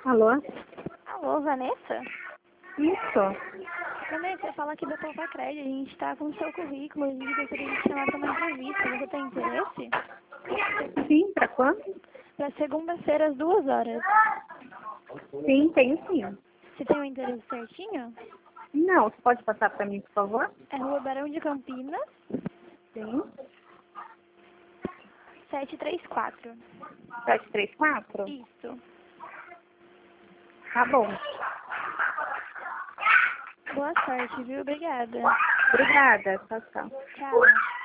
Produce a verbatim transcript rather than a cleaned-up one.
Alô? Alô, Vanessa? Isso. Vanessa, fala aqui da Popacred. A gente está com o seu currículo. A gente gostaria de te chamar para uma entrevista. Você tem interesse? Sim, pra quando? Para segunda-feira, às duas horas. Sim, tenho sim. Você tem o endereço certinho? Não, você pode passar pra mim, por favor? É Rua Barão de Campinas, Sim. setecentos e trinta e quatro. sete três quatro? Isso. Tá bom. Boa sorte, viu? Obrigada. Obrigada. Tchau, tchau. Tchau.